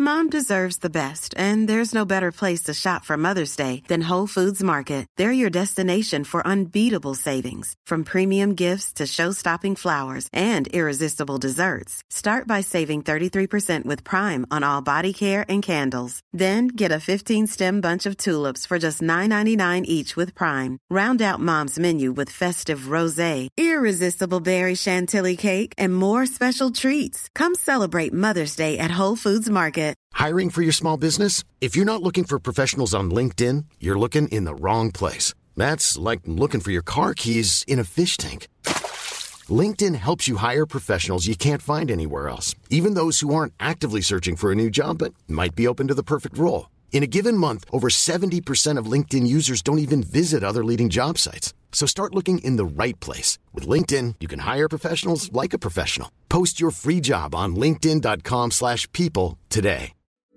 Mom deserves the best, and there's no better place to shop for Mother's Day than Whole Foods Market. They're your destination for unbeatable savings, from premium gifts to show-stopping flowers and irresistible desserts. Start by saving 33% with Prime on all body care and candles. Then get a 15-stem bunch of tulips for just $9.99 each with Prime. Round out Mom's menu with festive rosé, irresistible berry chantilly cake, and more special treats. Come celebrate Mother's Day at Whole Foods Market. Hiring for your small business? If you're not looking for professionals on LinkedIn, you're looking in the wrong place. That's like looking for your car keys in a fish tank. LinkedIn helps you hire professionals you can't find anywhere else, even those who aren't actively searching for a new job but might be open to the perfect role. In a given month, over 70% of LinkedIn users don't even visit other leading job sites. So start looking in the right place. With LinkedIn, you can hire professionals like a professional. Post your free job on linkedin.com/people today.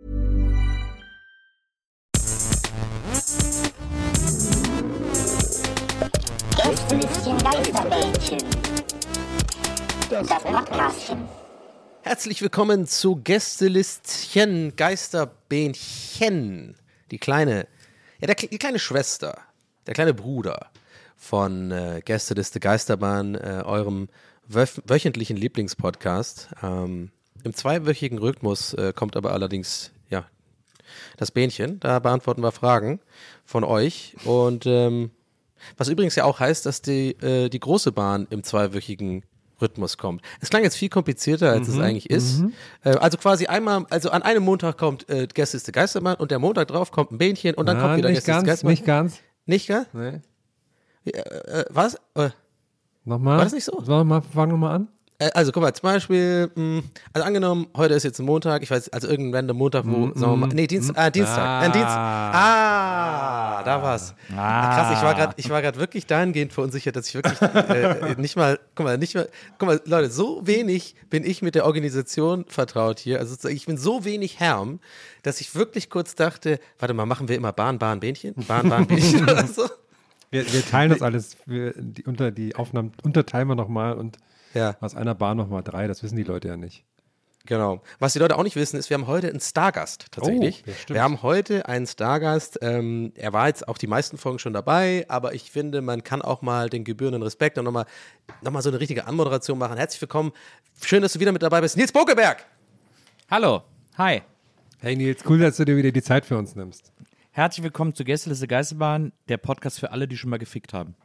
Gästelistchen Geisterbällchen. Das Podcastchen. Herzlich willkommen zu Gästelistchen Geisterbähnchen. Die kleine Schwester, der kleine Bruder von Gästeliste Geisterbahn, eurem wöchentlichen Lieblingspodcast. Im zweiwöchigen Rhythmus kommt aber allerdings das Bähnchen. Da beantworten wir Fragen von euch. Und was übrigens ja auch heißt, dass die große Bahn im zweiwöchigen Rhythmus kommt. Es klang jetzt viel komplizierter, als es eigentlich ist. Also quasi einmal, also an einem Montag kommt Gästeliste Geisterbahn und der Montag drauf kommt ein Bähnchen und dann kommt wieder Gästeliste Geisterbahn. Nicht ganz. Nicht, gell? Nee. Was? Nochmal? War das nicht so? Fang nochmal an. Also guck mal, zum Beispiel, also angenommen, heute ist jetzt ein Montag, ich weiß, also irgendein random Montag, wo, sagen wir mal, nee, Dienstag. Da war's. Krass, ich war gerade wirklich dahingehend verunsichert, dass ich wirklich nicht mal, Leute, so wenig bin ich mit der Organisation vertraut hier, also ich bin so wenig Herm, dass ich wirklich kurz dachte, warte mal, machen wir immer Bahn, Bähnchen oder so? Wir teilen das alles, die Aufnahmen unterteilen wir nochmal und aus einer Bahn nochmal 3, das wissen die Leute ja nicht. Genau. Was die Leute auch nicht wissen, ist, wir haben heute einen Stargast tatsächlich. Oh, ja, stimmt. Wir haben heute einen Stargast. Er war jetzt auch die meisten Folgen schon dabei, aber ich finde, man kann auch mal den gebührenden Respekt und nochmal so eine richtige Anmoderation machen. Herzlich willkommen. Schön, dass du wieder mit dabei bist. Nils Bokeberg. Hallo. Hi. Hey Nils, cool, dass du dir wieder die Zeit für uns nimmst. Herzlich willkommen zu Gästeliste Geisterbahn, der Podcast für alle, die schon mal gefickt haben.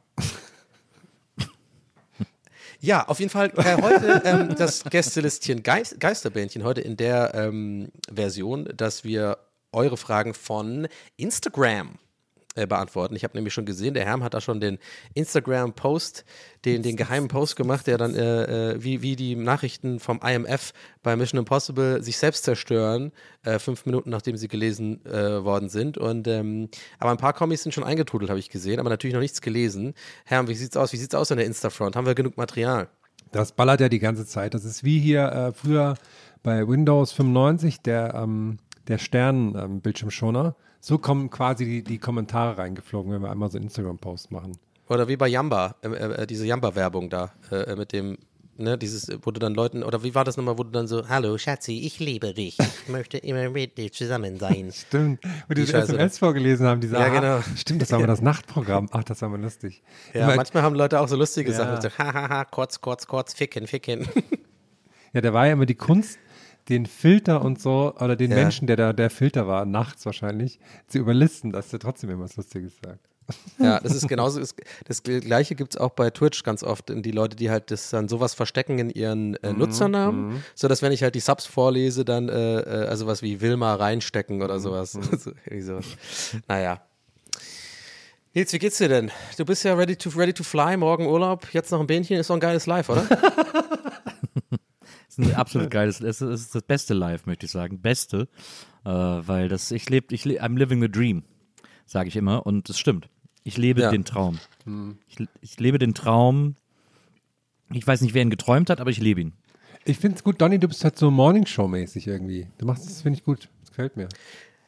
Ja, auf jeden Fall heute das Gästelistchen Geisterbähnchen, heute in der Version, dass wir eure Fragen von Instagram beantworten. Ich habe nämlich schon gesehen, der Herm hat da schon den Instagram-Post, den geheimen Post gemacht, der dann wie die Nachrichten vom IMF bei Mission Impossible sich selbst zerstören, 5 Minuten nachdem sie gelesen worden sind. Und aber ein paar Comics sind schon eingetrudelt, habe ich gesehen, aber natürlich noch nichts gelesen. Herm, wie sieht's aus? Wie sieht's aus an der Instafront? Haben wir genug Material? Das ballert ja die ganze Zeit. Das ist wie hier früher bei Windows 95, der Stern-Bildschirmschoner. So kommen quasi die Kommentare reingeflogen, wenn wir einmal so einen Instagram-Post machen. Oder wie bei Yamba, diese Yamba-Werbung da, mit dem, ne, wo du dann Leuten, oder wie war das nochmal, wo du dann so, hallo Schatzi, ich liebe dich, ich möchte immer mit dir zusammen sein. Stimmt, wo die das SMS vorgelesen haben, diese genau. Stimmt, das war mal das Nachtprogramm, ach, das war mal lustig. Ja, manchmal haben Leute auch so lustige Sachen, so, hahaha, kurz, ficken. Ja, da war ja immer die Kunst, den Filter und so, oder den Menschen, der Filter war, nachts wahrscheinlich, zu überlisten, dass der trotzdem immer was Lustiges sagt. Ja, das ist genauso, das Gleiche gibt es auch bei Twitch ganz oft, die Leute, die halt das dann sowas verstecken in ihren Nutzernamen, sodass wenn ich halt die Subs vorlese, dann also was wie Wilma reinstecken oder sowas. Also, naja. Nils, wie geht's dir denn? Du bist ja ready to fly, morgen Urlaub, jetzt noch ein Bähnchen, ist doch ein geiles Live, oder? Das ist ein absolut geiles, es ist das beste Live, möchte ich sagen, beste, weil I'm living the dream, sage ich immer, und es stimmt. Ich lebe den Traum. Ich lebe den Traum. Ich weiß nicht, wer ihn geträumt hat, aber ich lebe ihn. Ich finde es gut, Donny, du bist halt so Morningshow-mäßig irgendwie. Du machst das, finde ich gut. Das gefällt mir.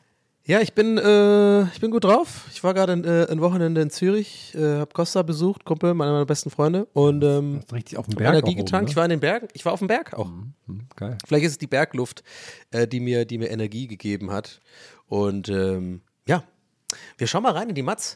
Ja, ich bin gut drauf. Ich war gerade ein Wochenende in Zürich, habe Costa besucht, Kumpel, einer meiner besten Freunde. Und Hast richtig auf dem Berg Energie oben, getankt. ne? Ich war in den Bergen. Ich war auf dem Berg auch. Geil. Vielleicht ist es die Bergluft, die mir Energie gegeben hat. Und ja, wir schauen mal rein in die Matz.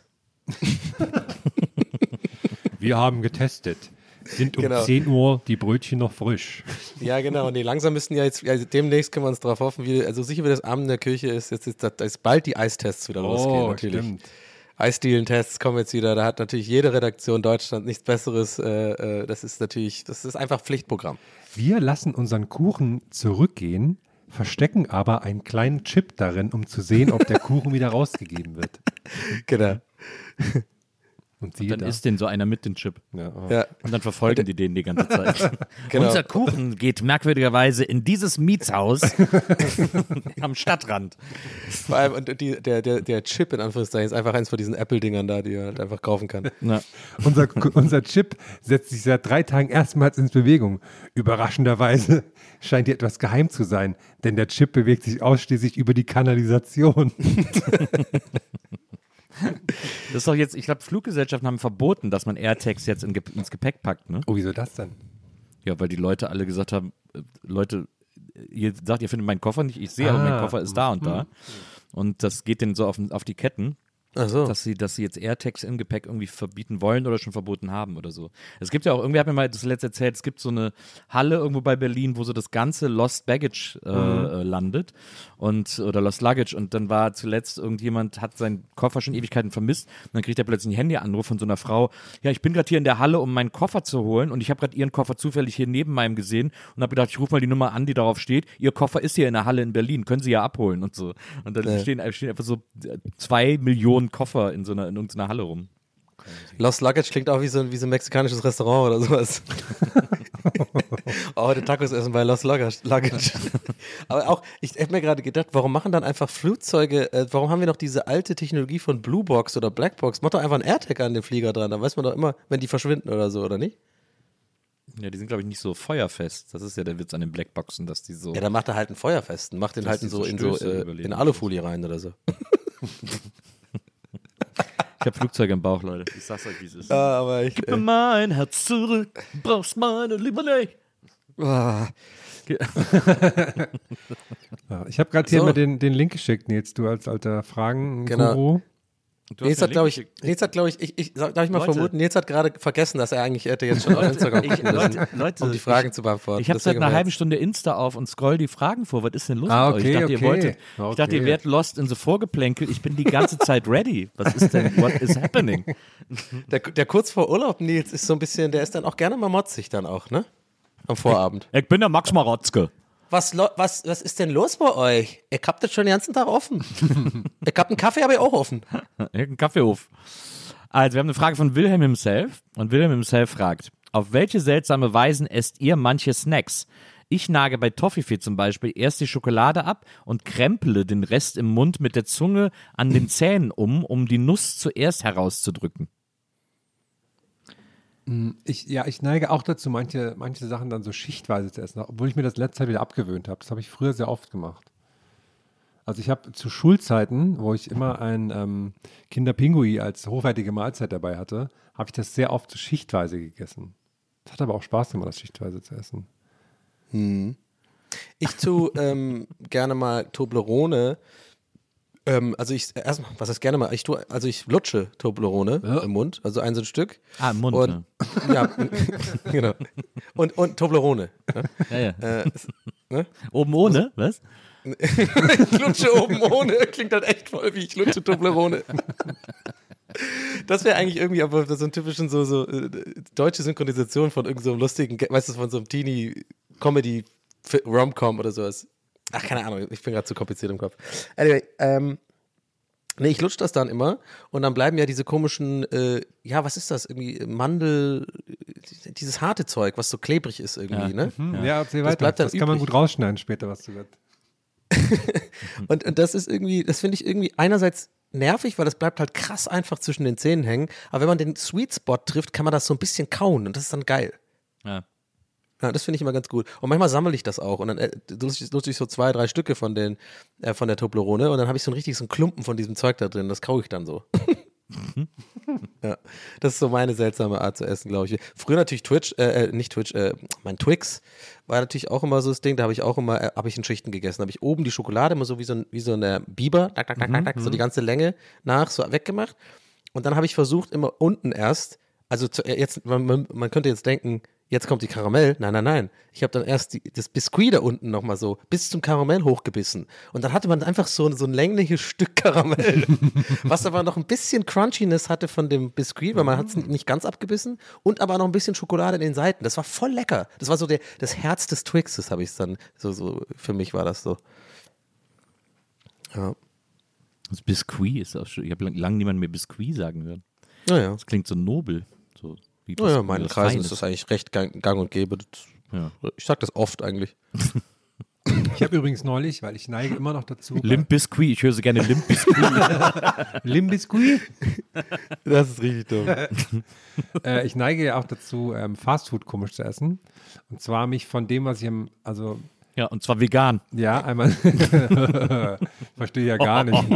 Wir haben getestet. Sind um Genau. 10 Uhr die Brötchen noch frisch? Ja, genau. Nee, langsam müssten ja jetzt, also demnächst können wir uns darauf hoffen, also sicher wie das Abend in der Kirche ist, jetzt ist bald die Eistests wieder losgehen, natürlich. Stimmt. Eisdielentests kommen jetzt wieder, da hat natürlich jede Redaktion Deutschland nichts Besseres, das ist einfach Pflichtprogramm. Wir lassen unseren Kuchen zurückgehen, verstecken aber einen kleinen Chip darin, um zu sehen, ob der Kuchen wieder rausgegeben wird. Genau. Und siehe Dann da. isst den so einer mit dem Chip. Ja, Ja. Und dann verfolgen die den die ganze Zeit. Genau. Unser Kuchen geht merkwürdigerweise in dieses Mietshaus am Stadtrand. Vor allem, und der Chip in Anführungszeichen ist einfach eins von diesen Apple-Dingern da, die man halt einfach kaufen kann. Na, Unser Chip setzt sich seit 3 Tagen erstmals in Bewegung. Überraschenderweise scheint hier etwas geheim zu sein, denn der Chip bewegt sich ausschließlich über die Kanalisation. das ist doch jetzt, ich glaube, Fluggesellschaften haben verboten, dass man AirTags jetzt ins Gepäck packt, ne? Oh, wieso das denn? Ja, weil die Leute alle gesagt haben, Leute, ihr sagt, ihr findet meinen Koffer nicht, ich sehe, aber mein Koffer ist da und da. Und das geht denen so auf die Ketten. Ach so. Dass sie jetzt AirTags im Gepäck irgendwie verbieten wollen oder schon verboten haben oder so. Es gibt ja auch, irgendwie hat mir mal das letzte erzählt, es gibt so eine Halle irgendwo bei Berlin, wo so das ganze Lost Baggage landet oder Lost Luggage und dann war zuletzt irgendjemand, hat seinen Koffer schon Ewigkeiten vermisst und dann kriegt er plötzlich einen Handyanruf von so einer Frau, ja, ich bin gerade hier in der Halle, um meinen Koffer zu holen und ich habe gerade ihren Koffer zufällig hier neben meinem gesehen und habe gedacht, ich rufe mal die Nummer an, die darauf steht, ihr Koffer ist hier in der Halle in Berlin, können Sie ja abholen und so. Und dann stehen einfach so 2 Millionen Koffer in irgendeiner Halle rum. Lost Luggage klingt auch wie so ein mexikanisches Restaurant oder sowas. Heute Tacos essen bei Lost Luggage. Aber auch, ich habe mir gerade gedacht, warum machen dann einfach Flugzeuge, warum haben wir noch diese alte Technologie von Blue Box oder Black Box? Mach doch einfach einen AirTag an den Flieger dran, dann weiß man doch immer, wenn die verschwinden oder so, oder nicht? Ja, die sind, glaube ich, nicht so feuerfest. Das ist ja der Witz an den Blackboxen, dass die so. Ja, dann macht er halt einen Feuerfesten, macht den Dass halt die in so, so in, so Stöße überleben. in Alufolie rein oder so. Ich habe Flugzeuge im Bauch, Leute. Ich sag's euch, wie es ist. Aber ich, Gib mir mein Herz zurück, brauchst meine Liebe nicht. Ja, ich habe gerade hier So. mal den Link geschickt, Nils, du als alter Fragen-Guru. Genau. Nils hat, glaube ich, Leute. darf ich mal Leute. vermuten, Nils hat gerade vergessen, dass er eigentlich hätte jetzt schon auf Instagram gucken müssen, Leute, um die Fragen zu beantworten. Ich habe seit Deswegen einer war halben jetzt- Stunde Insta auf und scroll die Fragen vor. Was ist denn los Ah, mit euch? Ich dachte, okay. ich dachte, ihr wärt lost in so Vorgeplänkel. Ich bin die ganze Zeit ready. Was ist denn, what is happening? Der kurz vor Urlaub, Nils, ist so ein bisschen, der ist dann auch gerne mal motzig dann auch, ne? Am Vorabend. Ich bin der Max Marotzke. Was ist denn los bei euch? Ich hab das schon den ganzen Tag offen. Ich hab einen Kaffee, aber ich auch offen. Irgendein Kaffeehof. Also, wir haben eine Frage von Wilhelm himself. Und Wilhelm himself fragt, auf welche seltsame Weisen esst ihr manche Snacks? Ich nage bei Toffifee zum Beispiel erst die Schokolade ab und krempele den Rest im Mund mit der Zunge an den Zähnen um die Nuss zuerst herauszudrücken. Ich neige auch dazu, manche Sachen dann so schichtweise zu essen, obwohl ich mir das letzte Zeit wieder abgewöhnt habe. Das habe ich früher sehr oft gemacht. Also ich habe zu Schulzeiten, wo ich immer ein Kinderpingui als hochwertige Mahlzeit dabei hatte, habe ich das sehr oft schichtweise gegessen. Es hat aber auch Spaß gemacht, das schichtweise zu essen. Ich tue gerne mal Toblerone. Was heißt gerne mal? Ich lutsche Toblerone im Mund, also ein so ein Stück. Ah, im Mund, und, ne? Ja, genau. Und Toblerone. Ja. Ne? Oben ohne, was? Ich lutsche oben ohne. Klingt halt echt voll wie ich lutsche Toblerone. Das wäre eigentlich irgendwie aber so ein typischen so deutsche Synchronisation von irgendeinem so lustigen, weißt du, von so einem Teenie-Comedy-Rom-Com oder sowas. Ach, keine Ahnung, ich bin gerade zu kompliziert im Kopf. Anyway, ich lutsche das dann immer und dann bleiben ja diese komischen, was ist das? Irgendwie Mandel, dieses harte Zeug, was so klebrig ist irgendwie, ne? Ja, erzähl Das weiter. bleibt dann Das kann man übrig. gut rausschneiden später, was du sagst. Und das ist irgendwie, das finde ich irgendwie einerseits nervig, weil das bleibt halt krass einfach zwischen den Zähnen hängen, aber wenn man den Sweet Spot trifft, kann man das so ein bisschen kauen und das ist dann geil. Ja. Ja, das finde ich immer ganz gut. Und manchmal sammle ich das auch und dann nutze ich so 2, 3 Stücke von der Toblerone und dann habe ich so einen Klumpen von diesem Zeug da drin. Das kaue ich dann so. Ja, das ist so meine seltsame Art zu essen, glaube ich. Früher natürlich mein Twix war natürlich auch immer so das Ding, da habe ich in Schichten gegessen. Da habe ich oben die Schokolade immer so wie so eine Biber, so die ganze Länge so weggemacht. Und dann habe ich versucht, immer unten erst, also man könnte jetzt denken, jetzt kommt die Karamell. Nein. Ich habe dann erst das Biskuit da unten nochmal so bis zum Karamell hochgebissen. Und dann hatte man einfach so ein längliches Stück Karamell, was aber noch ein bisschen Crunchiness hatte von dem Biskuit, weil man hat es nicht ganz abgebissen und aber noch ein bisschen Schokolade in den Seiten. Das war voll lecker. Das war so das Herz des Twixes, habe ich es dann, so für mich war das so. Ja. Das Biskuit ist auch schon, ich habe lange niemanden mehr Biskuit sagen hören. Naja. Das klingt so nobel. So wie Naja, in meinen Kreisen ist das eigentlich recht gang und gäbe. Ich sag das oft eigentlich. Ich habe übrigens neulich, weil ich neige immer noch dazu. Limp Biscuit, ich höre so gerne Limp Biscuit. Limp Biscuit? Das ist richtig dumm. Ich neige ja auch dazu, Fastfood komisch zu essen. Und zwar mich von dem, was ich Ja, und zwar vegan. Ja, einmal. Verstehe ja gar nicht.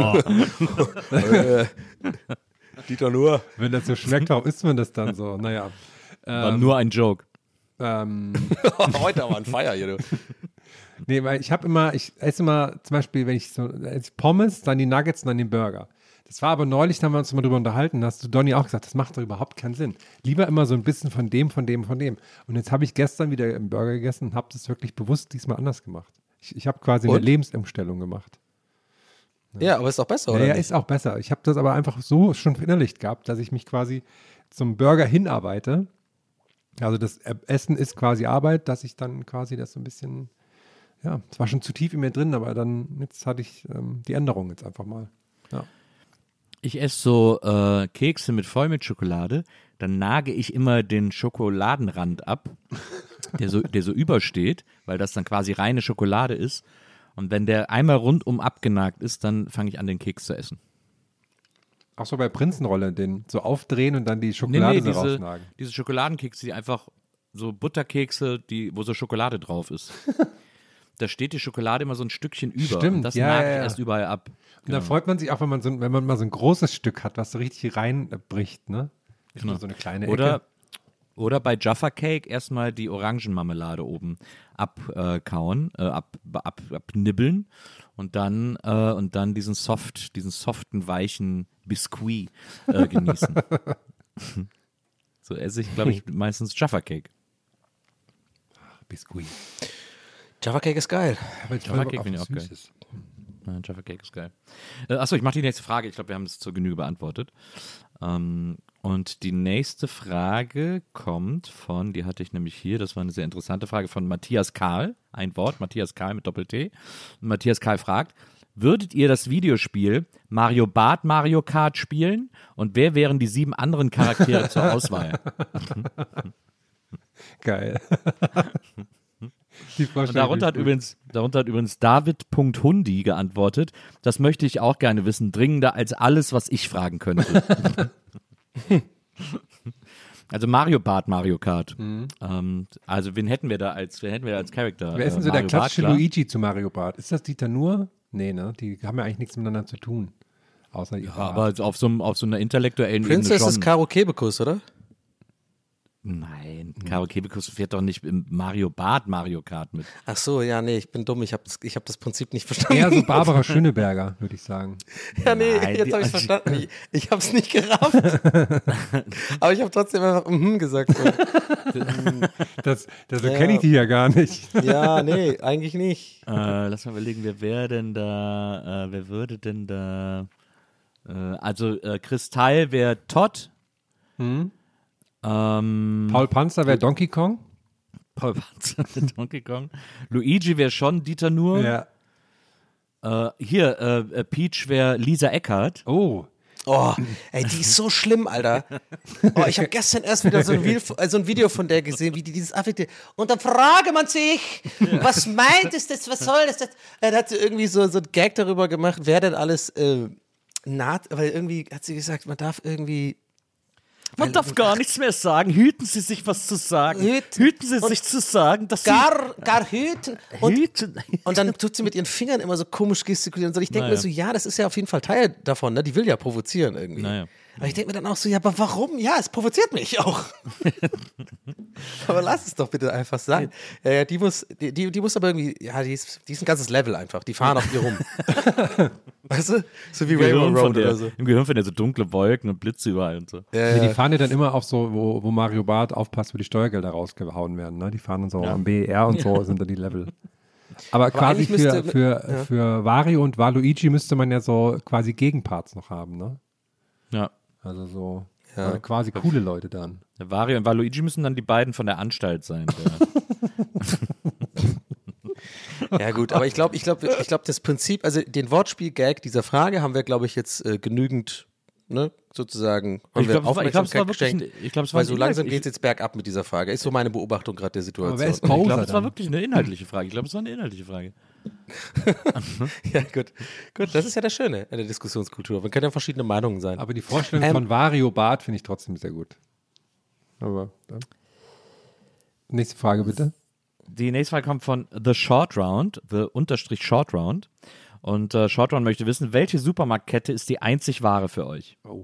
Dieter nur. Wenn das so schmeckt, warum isst man das dann so? Naja. War nur ein Joke. Heute aber ein Feier hier, du. Nee, weil ich esse immer zum Beispiel, wenn ich Pommes, dann die Nuggets und dann den Burger. Das war aber neulich, da haben wir uns mal drüber unterhalten, da hast du Donny auch gesagt, das macht doch überhaupt keinen Sinn. Lieber immer so ein bisschen von dem. Und jetzt habe ich gestern wieder einen Burger gegessen und habe das wirklich bewusst diesmal anders gemacht. Ich habe quasi eine Lebensumstellung gemacht. Ja, aber ist auch besser, oder? Ja, ist auch besser. Ich habe das aber einfach so schon verinnerlicht gehabt, dass ich mich quasi zum Burger hinarbeite. Also das Essen ist quasi Arbeit, dass ich dann quasi das so ein bisschen, ja, es war schon zu tief in mir drin, aber jetzt hatte ich die Änderung jetzt einfach mal. Ja. Ich esse so Kekse voll mit Schokolade, dann nage ich immer den Schokoladenrand ab, der so übersteht, weil das dann quasi reine Schokolade ist. Und wenn der einmal rundum abgenagt ist, dann fange ich an, den Keks zu essen. Auch so bei Prinzenrolle, den so aufdrehen und dann die Schokolade so rausnagen. Diese Schokoladenkekse, die einfach so Butterkekse, wo so Schokolade drauf ist. Da steht die Schokolade immer so ein Stückchen über. Stimmt, und das nage ich erst überall ab. Und da freut man sich auch, wenn man mal so ein großes Stück hat, was so richtig reinbricht, ne? Genau. So eine kleine Ecke. Oder bei Jaffa Cake erstmal die Orangenmarmelade oben abkauen, abnibbeln und dann diesen soften, weichen Biskuit genießen. So esse ich, glaube ich, meistens Jaffa Cake. Biskuit. Jaffa Cake ist geil. Jaffa Cake finde ich auch geil. Ja, Jaffa Cake ist geil. Achso, ich mache die nächste Frage. Ich glaube, wir haben es zur Genüge beantwortet. Und die nächste Frage kommt von, die hatte ich nämlich hier, das war eine sehr interessante Frage, von Matthias Karl. Ein Wort, Matthias Karl mit Doppel-T. Und Matthias Karl fragt, würdet ihr das Videospiel Mario Kart spielen? Und wer wären die 7 anderen Charaktere zur Auswahl? Geil. Und darunter hat übrigens David.Hundi geantwortet, das möchte ich auch gerne wissen, dringender als alles, was ich fragen könnte. Also Mario Kart. Also wen hätten wir da als Charakter? Wer ist denn so der klassische Luigi zu Mario Bart? Ist das Dieter Nuhr? Nee, ne? Die haben ja eigentlich nichts miteinander zu tun. Außer ihre Art. Aber auf so einer intellektuellen Princess Ebene schon. ist Karo Kebekus, oder? Nein, Karo Kebekus fährt doch nicht im Mario Kart mit. Ach so, ja, nee, ich bin dumm. Ich hab das Prinzip nicht verstanden. Eher so Barbara Schöneberger, würde ich sagen. Ja, nee, jetzt habe ich es verstanden. Ich habe es nicht gerafft. Aber ich habe trotzdem einfach gesagt. So kenne ich die ja gar nicht. Ja, nee, eigentlich nicht. Lass mal überlegen, wer würde denn da also Kristall wäre Todd. Paul Panzer wäre Donkey Kong. Paul Panzer wäre Donkey Kong. Luigi wäre schon Dieter Nuhr. Ja. Peach wäre Lisa Eckhardt. Oh, ey, die ist so schlimm, Alter. Oh, ich habe gestern erst wieder so ein Video von der gesehen, wie die dieses affektiert. Und dann frage man sich, was meint es das, was soll das? Dann hat sie irgendwie so ein Gag darüber gemacht, wer denn alles weil irgendwie hat sie gesagt, man darf irgendwie Man darf gar nichts mehr sagen. Hüten Sie sich, was zu sagen. Hüten Sie sich zu sagen, dass Sie... Gar hüten. Und dann tut sie mit ihren Fingern immer so komisch gestikulieren. Und ich denke mir so, ja, das ist ja auf jeden Fall Teil davon. Ne? Die will ja provozieren irgendwie. Naja. Aber ich denke mir dann auch so, ja, aber warum? Ja, es provoziert mich auch. Aber lass es doch bitte einfach sein. Ja, die muss aber irgendwie, ja, die ist ein ganzes Level einfach. Die fahren auf ihr rum. Weißt du? So wie Railroad Road oder so. Im Gehirn finden ja so dunkle Wolken und Blitze überall und so. Die fahren ja dann immer auf so, wo Mario Barth aufpasst, wo die Steuergelder rausgehauen werden. Ne? Die fahren dann so am BER und so sind dann die Level. Aber quasi für Wario und Waluigi müsste man ja so quasi Gegenparts noch haben, ne? Ja. Also so quasi coole Leute dann. Der Wario und Waluigi müssen dann die beiden von der Anstalt sein. Ja gut, aber ich glaube, das Prinzip, also den Wortspiel-Gag dieser Frage haben wir, glaube ich, jetzt genügend, ne, sozusagen, haben wir Aufmerksamkeit geschenkt. Weil so langsam geht es jetzt bergab mit dieser Frage. Ist so meine Beobachtung gerade der Situation. Aber wer ist Ich Bowser glaube, es war dann? wirklich eine inhaltliche Frage. Ich glaube, es war eine inhaltliche Frage. Ja, gut, das ist ja das Schöne an der Diskussionskultur. Man kann ja verschiedene Meinungen sein. Aber die Vorstellung von Wario Barth finde ich trotzdem sehr gut. Aber dann. Nächste Frage bitte. Die nächste Frage kommt von The Short Round, _Short Round. Und Short Round möchte wissen, welche Supermarktkette ist die einzig wahre für euch? Oh.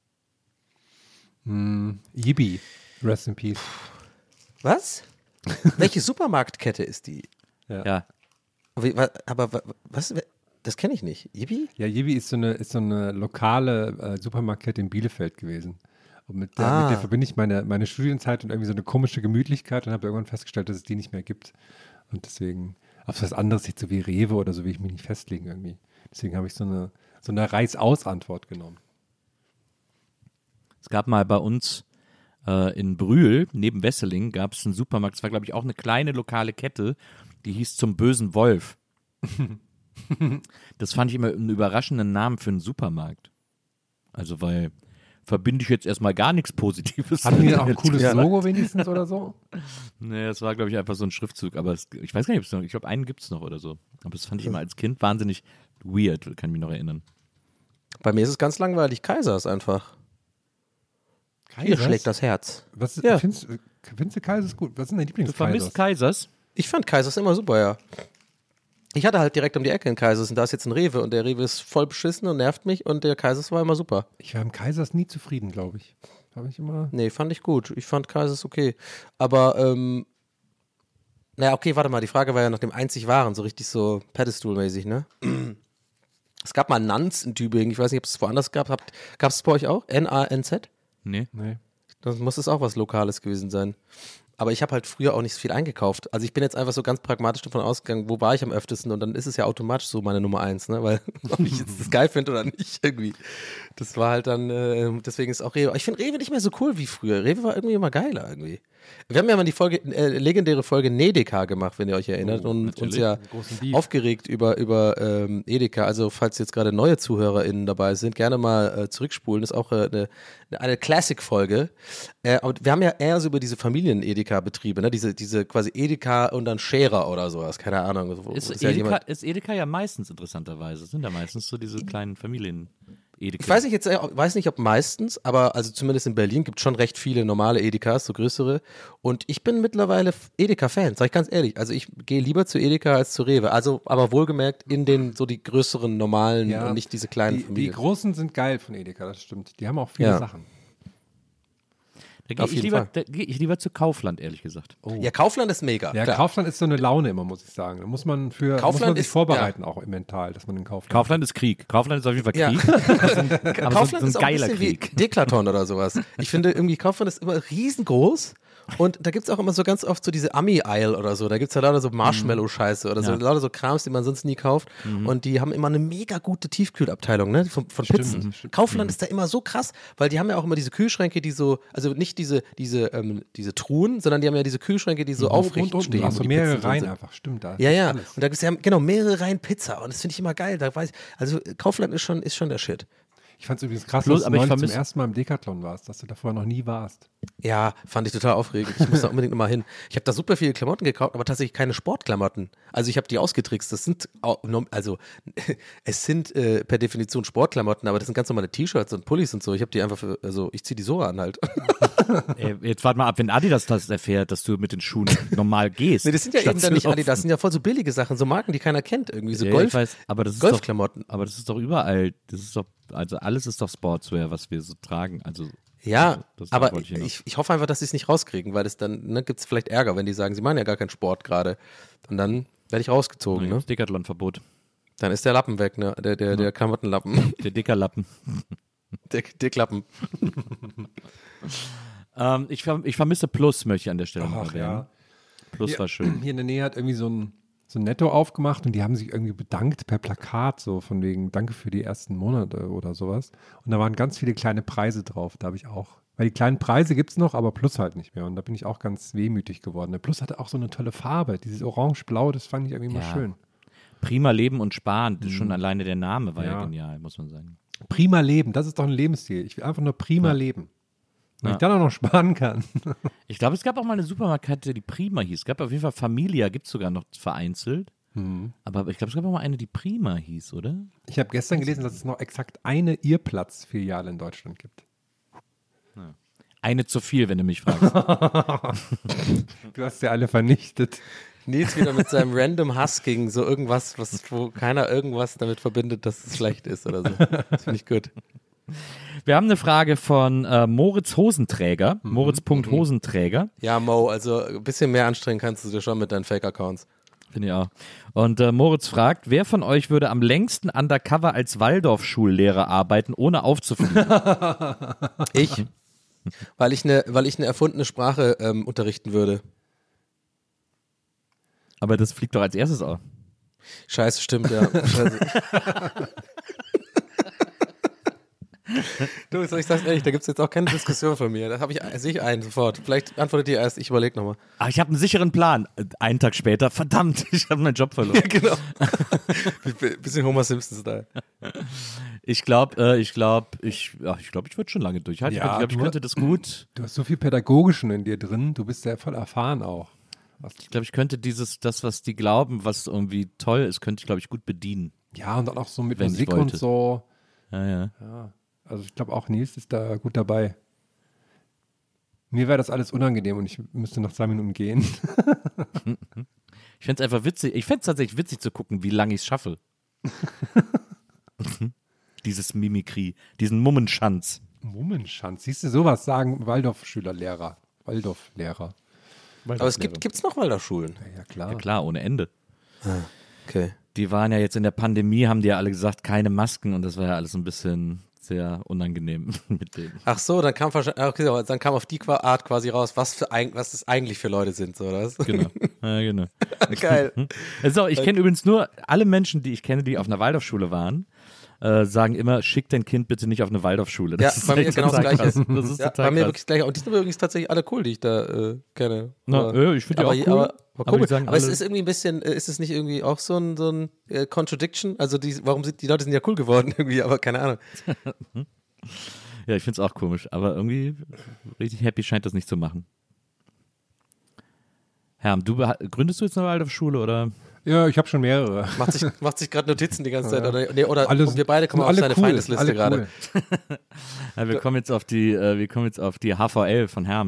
Yibi. Rest in Peace. Was? Welche Supermarktkette ist die? Ja. Aber was? Das kenne ich nicht. Yibi? Ja, Yibi ist so eine lokale Supermarktkette in Bielefeld gewesen. Und mit der verbinde ich meine Studienzeit und irgendwie so eine komische Gemütlichkeit und habe irgendwann festgestellt, dass es die nicht mehr gibt. Und deswegen, auf was anderes, nicht so wie Rewe oder so, will ich mich nicht festlegen irgendwie. Deswegen habe ich so eine Reißaus-Antwort genommen. Es gab mal bei uns in Brühl, neben Wesseling, gab es einen Supermarkt, es war, glaube ich, auch eine kleine lokale Kette, die hieß Zum bösen Wolf. Das fand ich immer einen überraschenden Namen für einen Supermarkt. Also, weil verbinde ich jetzt erstmal gar nichts Positives. Haben die auch ein cooles Logo wenigstens oder so? Nee, es war, glaube ich, einfach so ein Schriftzug, aber ich weiß gar nicht, ich glaube, einen gibt es noch oder so. Aber das fand ich immer als Kind wahnsinnig weird, kann ich mich noch erinnern. Bei mir ist es ganz langweilig. Kaisers einfach. Hier schlägt das Herz. Findest du Kaisers gut? Was sind deine Du Lieblingskaisers? vermisst Kaisers? Ich fand Kaisers immer super, ja. Ich hatte halt direkt um die Ecke einen Kaisers und da ist jetzt ein Rewe und der Rewe ist voll beschissen und nervt mich und der Kaisers war immer super. Ich war im Kaisers nie zufrieden, glaube ich. Nee, fand ich gut. Ich fand Kaisers okay. Aber, okay, warte mal, die Frage war ja nach dem einzig Wahren, so richtig so Pedestal-mäßig, ne? Es gab mal Nanz in Tübingen, ich weiß nicht, ob es woanders gab. Gab es bei euch auch? N-A-N-Z? Nee. Dann muss es auch was Lokales gewesen sein. Aber ich habe halt früher auch nicht so viel eingekauft. Also ich bin jetzt einfach so ganz pragmatisch davon ausgegangen, wo war ich am öftesten und dann ist es ja automatisch so meine Nummer 1, ne? Weil ob ich jetzt das geil finde oder nicht irgendwie. Das war halt dann, deswegen ist auch Rewe. Aber ich finde Rewe nicht mehr so cool wie früher. Rewe war irgendwie immer geiler irgendwie. Wir haben ja mal die legendäre Folge Nedeka gemacht, wenn ihr euch erinnert, und uns ja aufgeregt über Edeka. Also falls jetzt gerade neue ZuhörerInnen dabei sind, gerne mal zurückspulen. Das ist auch eine Classic-Folge. Aber wir haben ja eher so über diese Familien-Edeka-Betriebe, ne? Diese quasi Edeka und dann Scherer oder sowas, keine Ahnung. Ist Edeka ja meistens interessanterweise, das sind ja meistens so diese kleinen Familien. Edeka. Ich weiß nicht, ob meistens, aber also zumindest in Berlin gibt es schon recht viele normale Edekas, so größere. Und ich bin mittlerweile Edeka-Fan, sag ich ganz ehrlich. Also ich gehe lieber zu Edeka als zu Rewe. Also, aber wohlgemerkt in den so die größeren, normalen und nicht diese kleinen Familien. Die großen sind geil von Edeka, das stimmt. Die haben auch viele Sachen. Da gehe ich lieber zu Kaufland, ehrlich gesagt. Oh. Ja, Kaufland ist mega. Ja, klar. Kaufland ist so eine Laune immer, muss ich sagen. Da muss man sich vorbereiten, auch mental, dass man in Kaufland. Kaufland ist Krieg. Kaufland ist auf jeden Fall Krieg. Ja. Kaufland ist auch ein bisschen wie Deklaton oder sowas. Ich finde irgendwie, Kaufland ist immer riesengroß. Und da gibt es auch immer so ganz oft so diese Ami-Aisle oder so. Da gibt es ja lauter so Marshmallow-Scheiße oder so, lauter so Krams, die man sonst nie kauft. Und die haben immer eine mega gute Tiefkühlabteilung, ne? Von Pizzen. Kaufland ist da immer so krass, weil die haben ja auch immer diese Kühlschränke, die so, also nicht diese Truhen, sondern die haben ja diese Kühlschränke, die so aufrecht stehen. Du hast so mehrere Reihen einfach, stimmt da. Ja. Und da gibt es ja genau mehrere Reihen Pizza. Und das finde ich immer geil. Also Kaufland ist schon der Shit. Ich fand es übrigens krass, Plus, dass du aber ich neulich zum vermiss- ersten Mal im Decathlon warst, dass du da vorher noch nie warst. Ja, fand ich total aufregend. Ich muss da unbedingt nochmal hin. Ich habe da super viele Klamotten gekauft, aber tatsächlich keine Sportklamotten. Also ich habe die ausgetrickst. Das sind, es sind per Definition Sportklamotten, aber das sind ganz normale T-Shirts und Pullis und so. Ich habe die einfach ich ziehe die so an halt. Ey, jetzt warte mal ab, wenn Adidas das erfährt, dass du mit den Schuhen normal gehst. Nee, das sind ja statt eben dann zu nicht laufen. Adidas, das sind ja voll so billige Sachen, so Marken, die keiner kennt irgendwie, so Ja, Golf, ich weiß, aber das ist Golfklamotten. Aber das ist doch überall. Das ist doch, also alles ist doch Sportswear, was wir so tragen. Also Ja, das aber wollte ich hinaus. ich hoffe einfach, dass sie es nicht rauskriegen, weil es dann, gibt es vielleicht Ärger, wenn die sagen, sie machen ja gar keinen Sport gerade. Und dann werde ich rausgezogen, ne? Das Decathlon-Verbot. Dann ist der Lappen weg, ne? Der Klamottenlappen. Der Dickerlappen. Der Klappen. Ich vermisse Plus, möchte ich an der Stelle noch Ach erwähnen. ja. Plus war schön. Hier in der Nähe hat irgendwie so ein Netto aufgemacht und die haben sich irgendwie bedankt per Plakat, so von wegen Danke für die ersten Monate oder sowas. Und da waren ganz viele kleine Preise drauf, da habe ich auch. Weil die kleinen Preise gibt es noch, aber Plus halt nicht mehr. Und da bin ich auch ganz wehmütig geworden. Der Plus hatte auch so eine tolle Farbe, dieses orange-blau, das fand ich irgendwie mal Ja. schön. Prima Leben und Sparen. Das schon alleine der Name war ja Ja. genial, muss man sagen. Prima Leben, das ist doch ein Lebensstil. Ich will einfach nur prima leben. Wenn Ja. ich dann auch noch sparen kann. Ich glaube, es gab auch mal eine Supermarktkette, die Prima hieß. Es gab auf jeden Fall Familia, gibt es sogar noch vereinzelt. Aber ich glaube, es gab auch mal eine, die Prima hieß, oder? Ich habe gestern gelesen, dass es noch exakt eine Irrplatz-Filiale in Deutschland gibt. Eine zu viel, wenn du mich fragst. Du hast ja alle vernichtet. Nils wieder mit seinem random Hass gegen so irgendwas, wo keiner irgendwas damit verbindet, dass es schlecht ist oder so. Das finde ich gut. Wir haben eine Frage von Moritz Hosenträger. Moritz.Hosenträger. Ja, Mo, also ein bisschen mehr anstrengen kannst du dir schon mit deinen Fake-Accounts. Finde ich auch. Und Moritz fragt, wer von euch würde am längsten undercover als Waldorfschullehrer arbeiten, ohne aufzufliegen? Ich. Weil ich eine erfundene Sprache unterrichten würde. Aber das fliegt doch als erstes auf. Scheiße, stimmt, ja. Scheiße. Du, ich sag's ehrlich, da gibt's jetzt auch keine Diskussion von mir. Da sehe ich einen sofort. Vielleicht antwortet ihr erst, ich überlege nochmal. Ah, ich habe einen sicheren Plan. Einen Tag später, verdammt, ich habe meinen Job verloren. Ja, genau. Bisschen Homer Simpson-Style. Ich glaube, ich würde schon lange durchhalten. Ja, ich glaube, ich könnte das gut. Du hast so viel Pädagogischen in dir drin, du bist ja voll erfahren auch. Ich glaube, ich könnte das, was die glauben, was irgendwie toll ist, könnte ich, glaube ich, gut bedienen. Ja, und dann auch so mit Wenn ich Musik wollte. und so. Ja. Also ich glaube auch, Nils ist da gut dabei. Mir wäre das alles unangenehm und ich müsste nach 2 Minuten gehen. Ich fände es einfach witzig. Ich fände es tatsächlich witzig zu gucken, wie lange ich es schaffe. Dieses Mimikry, diesen Mummenschanz. Mummenschanz. Siehst du, sowas sagen Waldorfschüler-Lehrer. Waldorflehrer. Aber gibt's noch Waldorfschulen? Ja, klar. Ja klar, ohne Ende. Okay. Die waren ja jetzt in der Pandemie, haben die ja alle gesagt, keine Masken und das war ja alles ein bisschen sehr unangenehm mit denen. Ach so, dann kam auf die Art quasi raus, was das eigentlich für Leute sind, so, oder? Genau. Ja, genau. Geil. Also, ich kenne übrigens nur alle Menschen, die ich kenne, die auf einer Waldorfschule waren, sagen immer, schick dein Kind bitte nicht auf eine Waldorfschule. Ja, ist bei mir echt genau das total Gleiche. krass. Das ist Ja, total bei mir krass. wirklich gleich. Und die sind übrigens tatsächlich alle cool, die ich da kenne. Na, Aber- ich finde die auch cool. Aber Aber cool. die sagen Aber es alle- ist irgendwie ein bisschen, ist es nicht irgendwie auch so ein Contradiction? Also warum sind die Leute sind ja cool geworden irgendwie, aber keine Ahnung. Ja, ich finde es auch komisch, aber irgendwie richtig happy scheint das nicht zu machen. Herm, gründest du jetzt eine Waldorfschule oder? Ja, ich habe schon mehrere. Macht sich gerade Notizen die ganze Zeit oder Alle- und wir beide kommen auf alle seine cool, Feindesliste alle gerade. cool. Ja, wir kommen jetzt auf die HVL von Herm.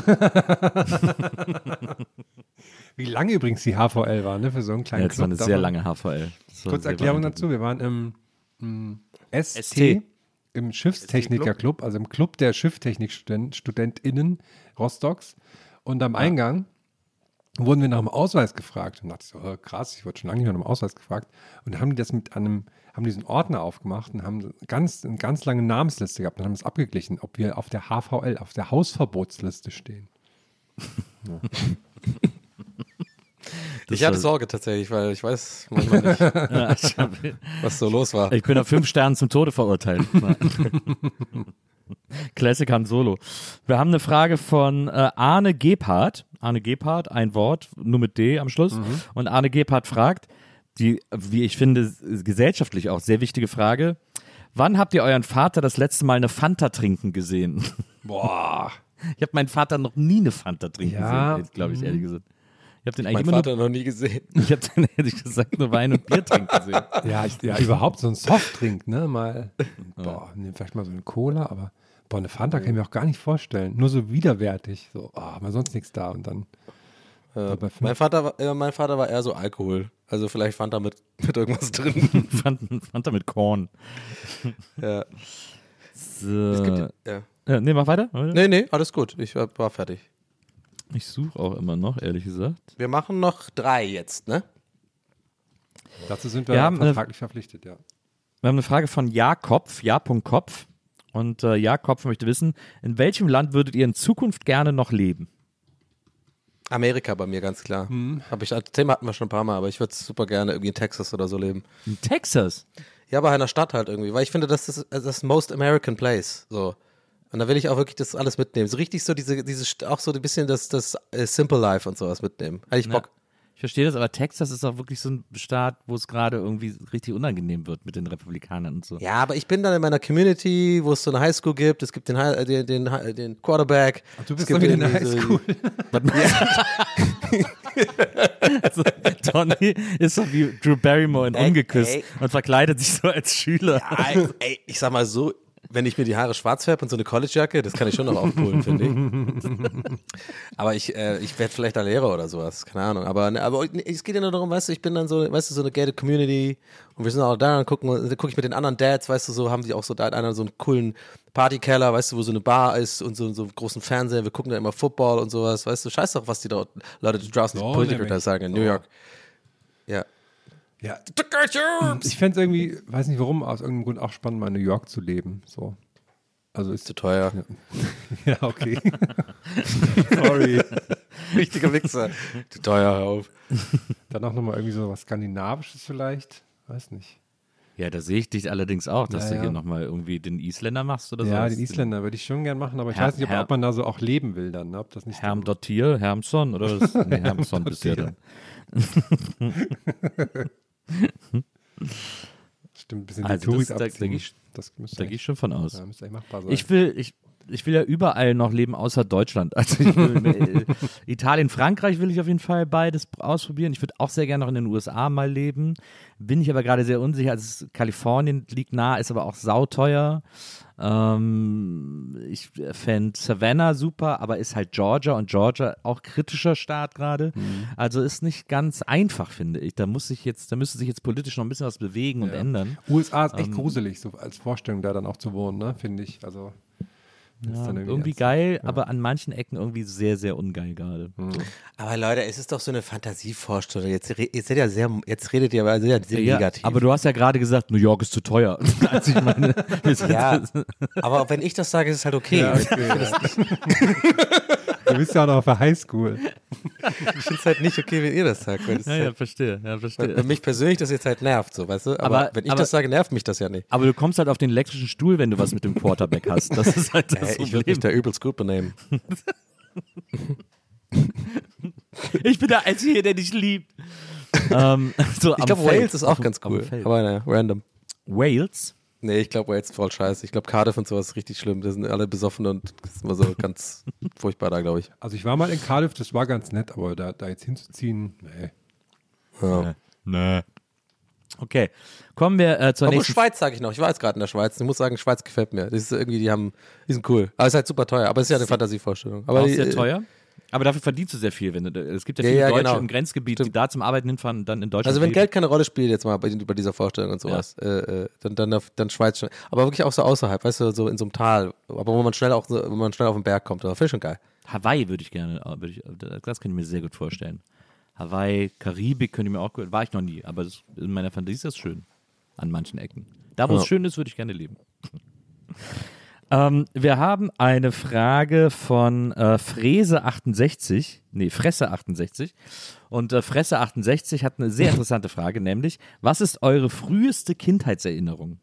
Wie lange übrigens die HVL war, ne? Für so einen kleinen Ja, das war eine Club. sehr Darf man- lange HVL. Das war Kurz sehr Erklärung beeindruckend. dazu. Wir waren im ST, ST. im Schiffstechniker-Club, also im Club der Schifftechnik-StudentInnen Rostocks. Und am Eingang wurden wir nach dem Ausweis gefragt. Und dachte ich so, krass, ich wurde schon lange nicht mehr nach dem Ausweis gefragt. Und dann haben die das haben diesen Ordner aufgemacht und haben eine ganz lange Namensliste gehabt und haben es abgeglichen, ob wir auf der HVL, auf der Hausverbotsliste stehen. Ich hatte Sorge tatsächlich, weil ich weiß manchmal nicht, Ja, was so los war. ich bin auf 5 Sternen zum Tode verurteilt. Classic Han Solo. Wir haben eine Frage von Arne Gebhardt. Arne Gebhardt, ein Wort, nur mit D am Schluss. Und Arne Gebhardt fragt, die, wie ich finde, gesellschaftlich auch sehr wichtige Frage: Wann habt ihr euren Vater das letzte Mal eine Fanta trinken gesehen? Boah. Ich habe meinen Vater noch nie eine Fanta trinken sehen, glaube ich, ehrlich gesagt. Ich habe den eigentlich Mein Vater noch nie gesehen. Ich habe den, ehrlich gesagt, nur Wein und Bier trinken gesehen. Ja, überhaupt so ein Softdrink, ne? Mal, vielleicht mal so eine Cola, aber eine Fanta kann ich mir auch gar nicht vorstellen. Nur so widerwärtig. So, mal sonst nichts da und dann. Mein Vater war eher so Alkohol. Also vielleicht Fanta mit irgendwas drin. Fanta mit Korn. Ja. So. Nee, mach weiter. Nee, alles gut. Ich war fertig. Ich suche auch immer noch, ehrlich gesagt. Wir machen noch 3 jetzt, ne? Dazu sind wir vertraglich verpflichtet, ja. Wir haben eine Frage von Ja.Kopf. Und Jakob möchte wissen, in welchem Land würdet ihr in Zukunft gerne noch leben? Amerika bei mir, ganz klar. Das Thema hatten wir schon ein paar Mal, aber ich würde super gerne irgendwie in Texas oder so leben. In Texas? Ja, bei einer Stadt halt irgendwie, weil ich finde, das ist das most American place, so. Und da will ich auch wirklich das alles mitnehmen. So richtig so diese auch so ein bisschen das Simple Life und sowas mitnehmen. Hätte ich Bock. Ich verstehe das, aber Texas ist auch wirklich so ein Staat, wo es gerade irgendwie richtig unangenehm wird mit den Republikanern und so. Ja, aber ich bin dann in meiner Community, wo es so eine Highschool gibt. Es gibt den Quarterback. Ach, du bist doch wieder in der Highschool. Also, Donny ist so wie Drew Barrymore in Ungeküsst und verkleidet sich so als Schüler. Ja, ich sag mal so, wenn ich mir die Haare schwarz färbe und so eine Collegejacke, das kann ich schon noch aufholen, finde ich. Aber ich werde vielleicht da Lehrer oder sowas, keine Ahnung. Aber es geht ja nur darum, weißt du, ich bin dann so, weißt du, so eine gated Community und wir sind auch da und gucke ich mit den anderen Dads, weißt du, so haben die auch so da einer so einen coolen Partykeller, weißt du, wo so eine Bar ist und so einen großen Fernseher, wir gucken da immer Football und sowas, weißt du, scheiß doch, was die dort Leute draußen Politiker da sagen in New York. Ja. Ja, ich fände es irgendwie, weiß nicht warum, aus irgendeinem Grund auch spannend, mal in New York zu leben. So. Also ist zu teuer. Ja, okay. Sorry. Richtiger Wichser. Zu teuer, hör auf. Dann auch nochmal irgendwie so was Skandinavisches vielleicht. Weiß nicht. Ja, da sehe ich dich allerdings auch, dass du hier nochmal irgendwie den Isländer machst oder so. Ja, den Isländer würde ich schon gern machen, aber ich weiß nicht, ob man da so auch leben will dann. Ne? Ob das nicht Hermdottir, Hermsson oder was? Nee, Hermsson bist du ja dann. Stimmt, ein bisschen also die Touris da abziehen. Da gehe ich schon von aus. Ja, müsste eigentlich machbar sein. Ich will ja überall noch leben, außer Deutschland. Also Italien, Frankreich will ich auf jeden Fall beides ausprobieren. Ich würde auch sehr gerne noch in den USA mal leben. Bin ich aber gerade sehr unsicher. Also Kalifornien liegt nah, ist aber auch sauteuer. Ich fände Savannah super, aber ist halt Georgia und Georgia auch kritischer Staat gerade. Also ist nicht ganz einfach, finde ich. Da müsste sich jetzt politisch noch ein bisschen was bewegen und ändern. USA ist echt gruselig, so als Vorstellung da dann auch zu wohnen, ne, finde ich. Also ja, irgendwie geil, aber an manchen Ecken irgendwie sehr, sehr ungeil gerade. Aber Leute, es ist doch so eine Fantasievorstellung. Jetzt redet ihr aber sehr negativ. Aber du hast ja gerade gesagt, New York ist zu teuer. Also ich meine, aber wenn ich das sage, ist es halt okay. Ja, okay. Du bist ja auch noch auf der Highschool. Ich finde es halt nicht okay, wenn ihr das sagt. Verstehe. Für mich persönlich das jetzt halt nervt, so, weißt du? Aber wenn ich das sage, nervt mich das ja nicht. Aber du kommst halt auf den elektrischen Stuhl, wenn du was mit dem Quarterback hast. Das ist halt das Problem. Ich würde mich da übelst gut benehmen. Ich bin der Einzige, der dich liebt. Ich glaube, Wales ist auch ganz cool. Aber naja, random. Wales? Nee, ich glaube, Wales ist voll scheiße. Ich glaube, Cardiff und sowas ist richtig schlimm. Da sind alle besoffen und das ist immer so ganz furchtbar da, glaube ich. Also ich war mal in Cardiff, das war ganz nett, aber da jetzt hinzuziehen, nee. Ja. Nee. Okay, kommen wir zur nächsten. Schweiz sage ich noch. Ich war jetzt gerade in der Schweiz. Ich muss sagen, Schweiz gefällt mir. Das ist irgendwie, die sind cool. Aber es ist halt super teuer. Aber es ist ja eine Fantasievorstellung. Aber auch sehr teuer? Aber dafür verdienst du sehr viel. Es gibt ja viele Deutsche im Grenzgebiet, die da zum Arbeiten hinfahren und dann in Deutschland. Also wenn Geld keine Rolle spielt jetzt mal bei dieser Vorstellung und sowas, dann Schweiz schon. Aber wirklich auch so außerhalb, weißt du, so in so einem Tal, aber wo man schnell auf den Berg kommt. Das finde ich schon geil. Hawaii würde ich gerne, das kann ich mir sehr gut vorstellen. Hawaii, Karibik könnte ich mir auch gut, war ich noch nie, aber in meiner Fantasie ist das schön. An manchen Ecken. Da, wo es schön ist, würde ich gerne leben. Wir haben eine Frage von Fresse68. Und Fresse68 hat eine sehr interessante Frage, nämlich, was ist eure früheste Kindheitserinnerung?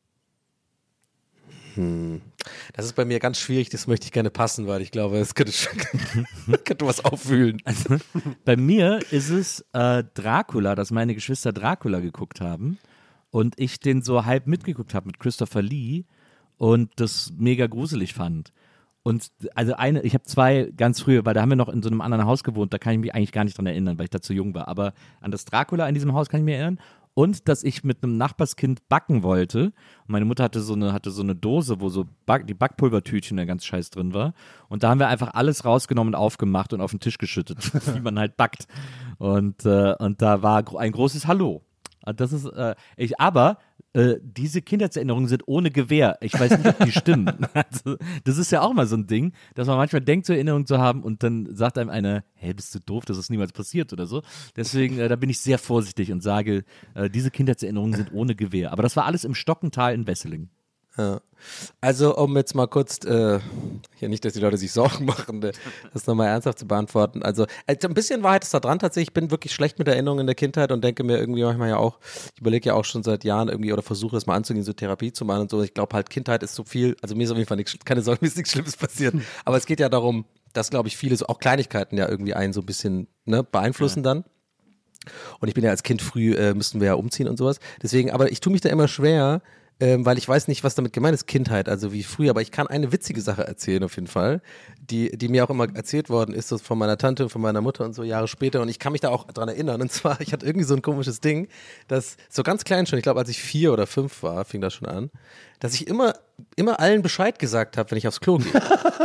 Das ist bei mir ganz schwierig, das möchte ich gerne passen, weil ich glaube, es könnte was aufwühlen. Also, bei mir ist es Dracula, dass meine Geschwister Dracula geguckt haben. und ich den so halb mitgeguckt habe mit Christopher Lee und das mega gruselig fand. Und also ich habe 2 ganz frühe, weil da haben wir noch in so einem anderen Haus gewohnt, da kann ich mich eigentlich gar nicht dran erinnern, weil ich da zu jung war. Aber an das Dracula in diesem Haus kann ich mich erinnern. Und dass ich mit einem Nachbarskind backen wollte. Und meine Mutter hatte so eine Dose, wo so die Backpulvertütchen da ganz scheiß drin war. Und da haben wir einfach alles rausgenommen und aufgemacht und auf den Tisch geschüttet, wie man halt backt. Und da war ein großes Hallo. Das ist, aber diese Kindheitserinnerungen sind ohne Gewehr. Ich weiß nicht, ob die stimmen. Also, das ist ja auch mal so ein Ding, dass man manchmal denkt, so Erinnerungen zu haben und dann sagt einem einer, hey, bist du doof, das ist niemals passiert oder so. Deswegen, da bin ich sehr vorsichtig und sage, diese Kindheitserinnerungen sind ohne Gewehr. Aber das war alles im Stockental in Wesseling. Ja. Also, um jetzt mal kurz, hier nicht, dass die Leute sich Sorgen machen, das nochmal ernsthaft zu beantworten. Also, ein bisschen Wahrheit ist da dran tatsächlich. Ich bin wirklich schlecht mit Erinnerungen in der Kindheit und denke mir irgendwie manchmal ja auch, ich überlege ja auch schon seit Jahren irgendwie oder versuche das mal anzugehen, so Therapie zu machen und so. Ich glaube halt, Kindheit ist so viel, also mir ist auf jeden Fall keine Sorge, mir ist nichts Schlimmes passiert. Aber es geht ja darum, dass, glaube ich, viele so auch Kleinigkeiten ja irgendwie einen so ein bisschen beeinflussen dann. Und ich bin ja als Kind früh, müssten wir ja umziehen und sowas. Deswegen, aber ich tue mich da immer schwer, weil ich weiß nicht, was damit gemeint ist, Kindheit, also wie früher, aber ich kann eine witzige Sache erzählen auf jeden Fall, die mir auch immer erzählt worden ist, so von meiner Tante und von meiner Mutter und so Jahre später und ich kann mich da auch dran erinnern und zwar, ich hatte irgendwie so ein komisches Ding, dass so ganz klein schon, ich glaube als ich 4 oder 5 war, fing das schon an, dass ich immer allen Bescheid gesagt habe, wenn ich aufs Klo gehe.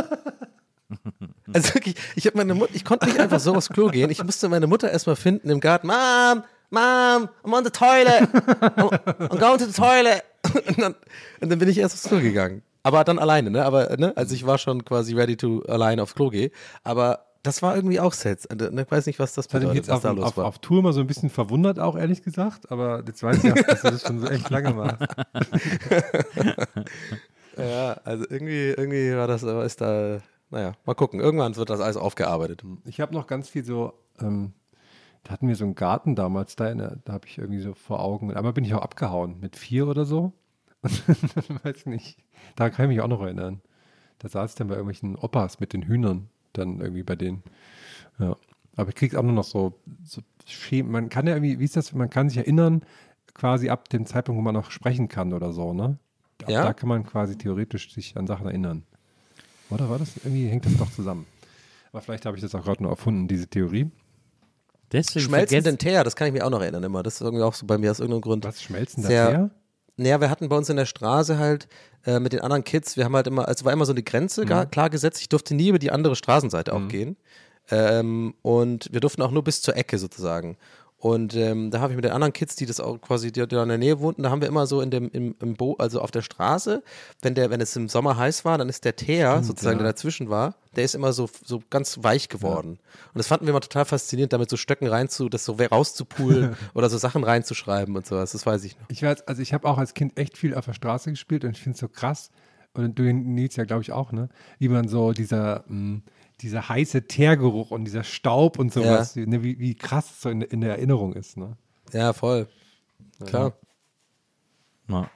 Also wirklich, ich konnte nicht einfach so aufs Klo gehen, ich musste meine Mutter erstmal finden im Garten, Mom, I'm on the toilet. I'm going to the toilet. Und dann bin ich erst aufs Klo gegangen. Aber dann alleine, ne? Also ich war schon quasi ready to alleine aufs Klo gehen. Aber das war irgendwie auch Sets. Ich weiß nicht, was das bedeutet, jetzt was da los war. Auf Tour mal so ein bisschen verwundert auch, ehrlich gesagt. Aber jetzt weiß ich auch, dass du das schon so echt lange machst. Ja, also irgendwie war das, aber ist da, naja, mal gucken. Irgendwann wird das alles aufgearbeitet. Ich habe noch ganz viel so, da hatten wir so einen Garten damals, da habe ich irgendwie so vor Augen. Einmal bin ich auch abgehauen, mit 4 oder so. Weiß nicht. Da kann ich mich auch noch erinnern. Da saß ich dann bei irgendwelchen Opas mit den Hühnern, dann irgendwie bei denen. Ja. Aber ich krieg's auch nur noch so man kann ja irgendwie, wie ist das, man kann sich erinnern, quasi ab dem Zeitpunkt, wo man noch sprechen kann oder so, ne? Ja? Da kann man quasi theoretisch sich an Sachen erinnern. Oder war das? Irgendwie hängt das doch zusammen. Aber vielleicht habe ich das auch gerade nur erfunden, diese Theorie. Deswegen schmelzenden Teer, das kann ich mich auch noch erinnern immer. Das ist irgendwie auch so bei mir aus irgendeinem Grund. Was, schmelzender Teer? Naja, wir hatten bei uns in der Straße halt mit den anderen Kids, wir haben halt immer, also war immer so eine Grenze klar gesetzt, ich durfte nie über die andere Straßenseite auch gehen. Und wir durften auch nur bis zur Ecke sozusagen. Und da habe ich mit den anderen Kids, die das auch quasi, die da in der Nähe wohnten, da haben wir immer so also auf der Straße, wenn es im Sommer heiß war, dann ist der Teer sozusagen, der dazwischen war, der ist immer so ganz weich geworden. Ja. Und das fanden wir immer total faszinierend, damit so Stöcken das so rauszupulen oder so Sachen reinzuschreiben und sowas, das weiß ich noch. Ich weiß, also ich habe auch als Kind echt viel auf der Straße gespielt und ich finde es so krass, und du, Nils, ja glaube ich auch, ne, wie man so dieser heiße Teergeruch und dieser Staub und sowas, ne, wie krass es so in der Erinnerung ist, ne? Ja, voll. Klar. Ja.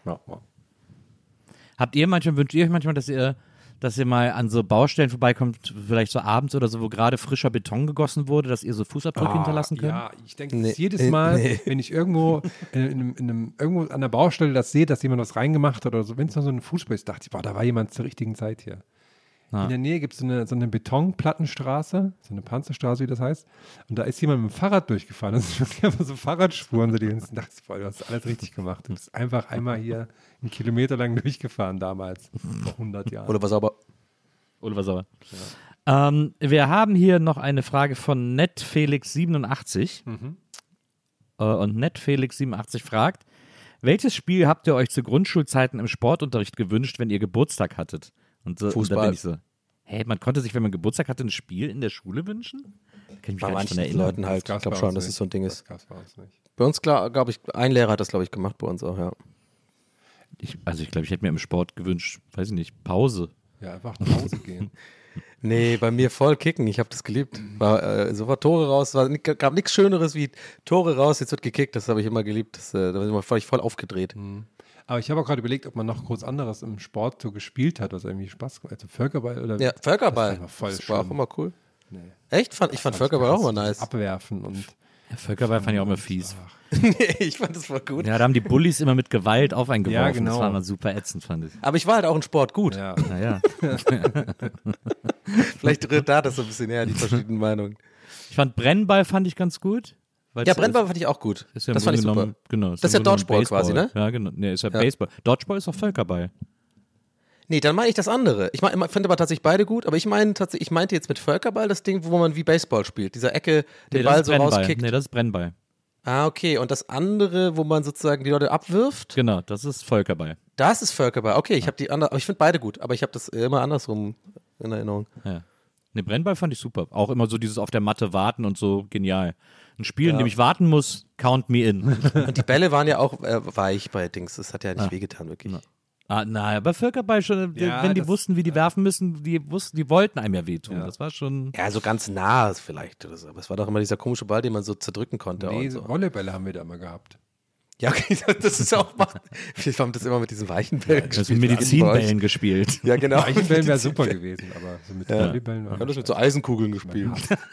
Wünscht ihr euch manchmal, dass ihr mal an so Baustellen vorbeikommt, vielleicht so abends oder so, wo gerade frischer Beton gegossen wurde, dass ihr so Fußabdrücke hinterlassen könnt? Ja, ich denke, jedes Mal, wenn ich irgendwo irgendwo an der Baustelle das sehe, dass jemand was reingemacht hat oder so, wenn es noch so ein Fußball ist, dachte ich, da war jemand zur richtigen Zeit hier. In der Nähe gibt es so eine Betonplattenstraße, so eine Panzerstraße, wie das heißt. Und da ist jemand mit dem Fahrrad durchgefahren. Das sind wirklich einfach so Fahrradspuren. So, die dachte ich, du hast alles richtig gemacht. Du bist einfach einmal hier 1 Kilometer lang durchgefahren damals, vor 100 Jahren. Oder war sauber. Ja. Wir haben hier noch eine Frage von NetFelix87. Und NetFelix87 fragt, welches Spiel habt ihr euch zu Grundschulzeiten im Sportunterricht gewünscht, wenn ihr Geburtstag hattet? Und so, Fußball. Und da bin ich so, man konnte sich, wenn man Geburtstag hatte, ein Spiel in der Schule wünschen? Da kann ich mich bei gar nicht manchen dran erinnern. Leuten halt, ich glaube schon, dass es so ein Ding ist. Das gab's bei uns nicht. Bei uns, glaube ich, ein Lehrer hat das, glaube ich, gemacht, bei uns auch, ja. Ich glaube, ich hätte mir im Sport gewünscht, weiß ich nicht, Pause. Ja, einfach nach Hause gehen. Nee, bei mir voll kicken, ich habe das geliebt. Sofort Tore raus, gab nichts Schöneres wie Tore raus, jetzt wird gekickt, das habe ich immer geliebt. Da war ich voll aufgedreht. Aber ich habe auch gerade überlegt, ob man noch groß anderes im Sport so gespielt hat, was irgendwie Spaß gemacht hat. Also Völkerball oder. Ja, Völkerball. Das war auch immer cool. Nee. Echt? Ich fand Völkerball auch immer nice. Abwerfen und Völkerball fand ich auch immer fies. Nee, ich fand das voll gut. Ja, da haben die Bullies immer mit Gewalt auf einen geworfen. Ja, genau. Das war immer super ätzend, fand ich. Aber ich war halt auch in Sport gut. Ja. Naja. Vielleicht rührt da das so ein bisschen her, die verschiedenen Meinungen. Ich fand Brennball fand ich ganz gut. Ja, Brennball fand ich auch gut. Ist ja Das fand ich super. Genau, Das ist ja im Grunde Dodgeball genommen quasi, ne? Ja, genau. Nee, ist ja Baseball. Dodgeball ist auch Völkerball. Nee, dann meine ich das andere. Ich finde aber tatsächlich beide gut, aber ich meinte jetzt mit Völkerball das Ding, wo man wie Baseball spielt. Dieser Ecke, den Nee, das Ball ist so Brennball. rauskickt. Nee, das ist Brennball. Ah, okay. Und das andere, wo man sozusagen die Leute abwirft, Genau, das ist Völkerball. das ist Völkerball. Okay, ich habe die andere, aber ich finde beide gut, aber ich habe das immer andersrum in Erinnerung. Ja. Ne, Brennball fand ich super. Auch immer so dieses auf der Matte warten und so, genial. Ein Spiel, in dem ich warten muss, count me in. Und die Bälle waren ja auch weich bei Dings. Das hat ja nicht wehgetan, wirklich. Na, aber Völkerball schon, Ja, wenn die das- wussten, wie die werfen müssen, die wollten einem ja wehtun. Das war schon. Ja, so ganz nah vielleicht oder so. Aber es war doch immer dieser komische Ball, den man so zerdrücken konnte. Nee, und so. Volleybälle haben wir da mal gehabt. Ja, okay, das ist auch. Wir haben das immer mit diesen weichen Bällen Das mit Medizinbällen gespielt. Ja, genau. Eichenbällen wäre super gewesen, aber so mit Volleybällen Wir war haben das mit so Eisenkugeln gespielt.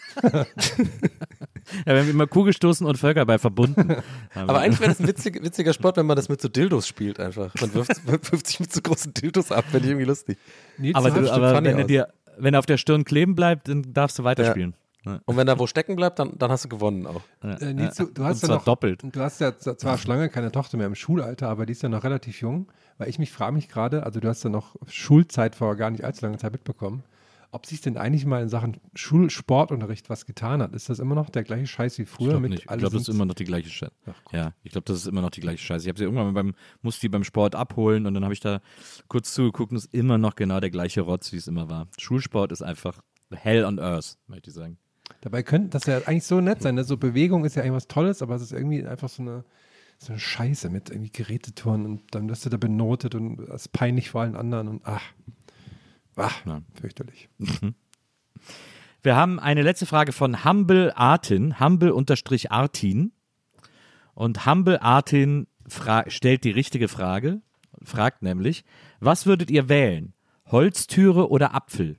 Ja, wir haben immer Kugelstoßen und Völkerball verbunden. Aber eigentlich wäre das ein witziger Sport, wenn man das mit so Dildos spielt einfach. Man wirft sich mit so großen Dildos ab, finde ich irgendwie lustig. Nils, Aber, du hast- funny wenn er auf der Stirn kleben bleibt, dann darfst du weiterspielen. Ja. Und wenn da wo stecken bleibt, dann hast du gewonnen auch. Nils, du hast Und ja zwar noch, doppelt. Du hast ja zwar schon lange keine Tochter mehr im Schulalter, aber die ist ja noch relativ jung, weil ich frage mich gerade, also du hast ja noch Schulzeit vor gar nicht allzu langer Zeit mitbekommen, ob sich denn eigentlich mal in Sachen Schulsportunterricht was getan hat. Ist das immer noch der gleiche Scheiß wie Ich früher? glaube mit nicht. Ich alle glaube, das ist sind- immer noch die gleiche Scheiße. Ja, ich glaube, das ist immer noch die gleiche Scheiße. Ich habe sie irgendwann musste die beim Sport abholen und dann habe ich da kurz zugeguckt und es ist immer noch genau der gleiche Rotz, wie es immer war. Schulsport ist einfach hell on earth, möchte ich sagen. Dabei könnte das ja eigentlich so nett sein. Ne? So Bewegung ist ja eigentlich was Tolles, aber es ist irgendwie einfach so eine Scheiße mit irgendwie Gerätetouren und dann wirst du da benotet und das ist peinlich vor allen anderen und Ja. fürchterlich. Wir haben eine letzte Frage von Humble Artin, Humble-Artin. Und Humble Artin stellt die richtige Frage, fragt nämlich, was würdet ihr wählen? Holztüre oder Apfel?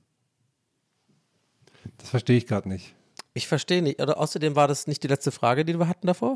Das verstehe ich gerade nicht. Ich verstehe nicht. Oder außerdem war das nicht die letzte Frage, die wir hatten davor.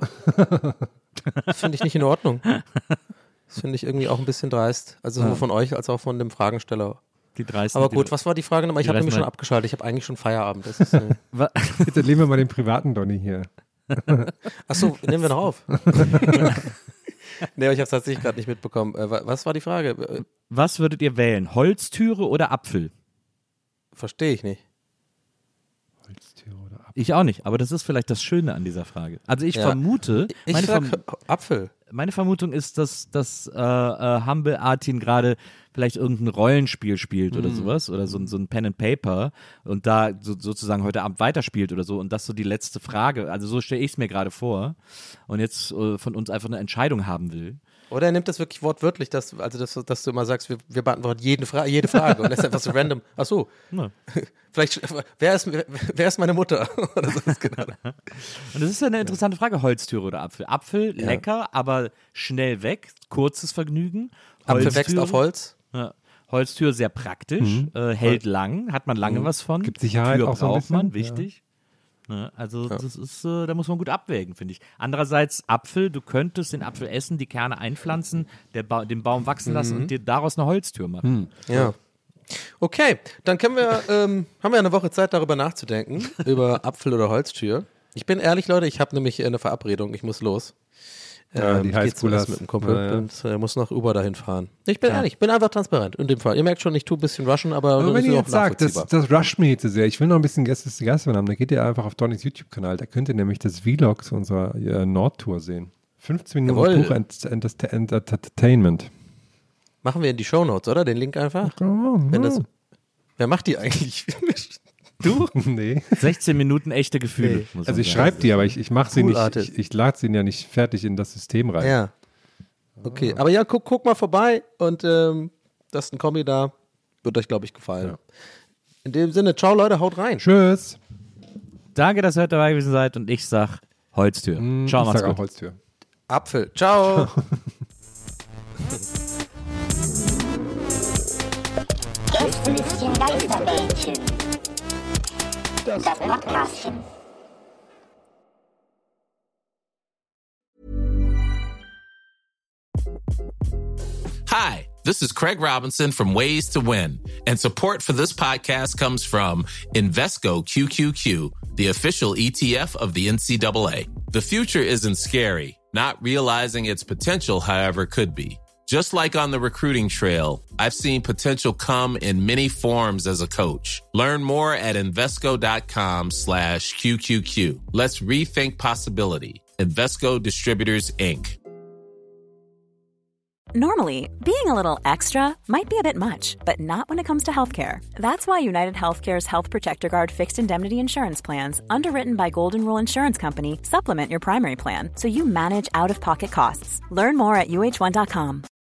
Das finde ich nicht in Ordnung. Das finde ich irgendwie auch ein bisschen dreist. Also sowohl von euch als auch von dem Fragensteller. Die dreisten. Aber gut, was war die Frage nochmal? Ich die habe nämlich dreisten- schon abgeschaltet. Ich habe eigentlich schon Feierabend. Das ist, Jetzt erleben wir mal den privaten Donny hier. Achso, nehmen wir noch auf. Nee, aber ich habe es tatsächlich gerade nicht mitbekommen. Was war die Frage? Was würdet ihr wählen? Holztüre oder Apfel? Verstehe ich nicht. Holztüre oder Apfel? Ich auch nicht, aber das ist vielleicht das Schöne an dieser Frage. Also ich Ja. vermute, Ich sag Apfel. meine Vermutung ist, dass Humble Artin gerade vielleicht irgendein Rollenspiel spielt oder sowas oder so ein Pen and Paper und da sozusagen heute Abend weiterspielt oder so und das so die letzte Frage, also so stelle ich es mir gerade vor und jetzt von uns einfach eine Entscheidung haben will. Oder er nimmt das wirklich wortwörtlich, dass du immer sagst, wir beantworten jede Frage und das ist einfach so random. Ach so, Ja. vielleicht, wer ist meine Mutter? Oder so, genau. Und das ist ja eine interessante Frage, Holztüre oder Apfel. Apfel, lecker, aber schnell weg, kurzes Vergnügen. Apfel wächst Holztüre- auf Holz. Ja. Holztür sehr praktisch, hält lang, hat man lange was von. Gibt Sicherheit Tür auch so ein braucht man, bisschen, wichtig. Ja, also das ist, da muss man gut abwägen, finde ich. Andererseits Apfel, du könntest den Apfel essen, die Kerne einpflanzen, den Baum wachsen lassen und dir daraus eine Holztür machen. Ja. Okay, dann haben wir eine Woche Zeit, darüber nachzudenken, über Apfel oder Holztür. Ich bin ehrlich, Leute, ich habe nämlich eine Verabredung, ich muss los. Ja, die ich gehe zum Highschoolers. Essen mit dem Kumpel Ja, ja. und muss nach Uber dahin fahren. Ich bin ehrlich, ich bin einfach transparent in dem Fall. Ihr merkt schon, ich tue ein bisschen rushen, aber Aber das wenn ist ihr auch jetzt sagt, nachvollziehbar. das rusht mir jetzt so sehr, ich will noch ein bisschen Gäste haben, dann geht ihr einfach auf Donnys YouTube-Kanal, da könnt ihr nämlich das Vlog zu unserer Nordtour sehen. 15 Minuten Jawohl. pure Entertainment. Machen wir in die Shownotes, oder? Den Link einfach. Wer macht die eigentlich? Du? Nee. 16 Minuten echte Gefühle. Nee. muss Also man ich sagen. schreibe die, aber ich mache sie Cool nicht, Artist. ich lade sie ja nicht fertig in das System rein. Ja. Okay, aber ja, guck mal vorbei und das ist ein Kommi da. Wird euch, glaube ich, gefallen. Ja. In dem Sinne, ciao Leute, haut rein. Tschüss. Danke, dass ihr heute dabei gewesen seid und ich sag Holztür. Ciao, ich macht's sag auch gut. Holztür. Apfel, ciao. Gästelistchen Geisterbällchen. Das Podcastchen. Hi, this is Craig Robinson from Ways to Win, and support for this podcast comes from Invesco QQQ, the official ETF of the NCAA. The future isn't scary. Not realizing its potential, however, could be. Just like on the recruiting trail, I've seen potential come in many forms as a coach. Learn more at Invesco.com/QQQ. Let's rethink possibility. Invesco Distributors, Inc. Normally, being a little extra might be a bit much, but not when it comes to healthcare. That's why United Healthcare's Health Protector Guard fixed indemnity insurance plans, underwritten by Golden Rule Insurance Company, supplement your primary plan so you manage out-of-pocket costs. Learn more at UH1.com.